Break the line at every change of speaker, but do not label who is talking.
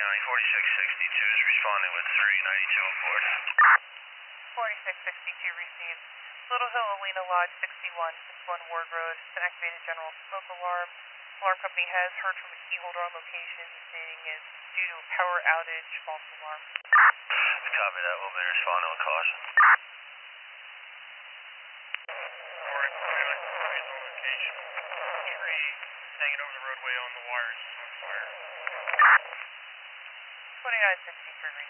County, 4662 is responding with 392 on board.
4662 received. Little Hill, Alena Lodge 61 Ward Road. It's an activated general smoke alarm. Alarm company has heard from a key holder on location stating it's due to a power outage, false alarm.
Copy that, we'll be responding with caution.
Alright, he's on location. Tree hanging over the roadway on the wires on fire.
2963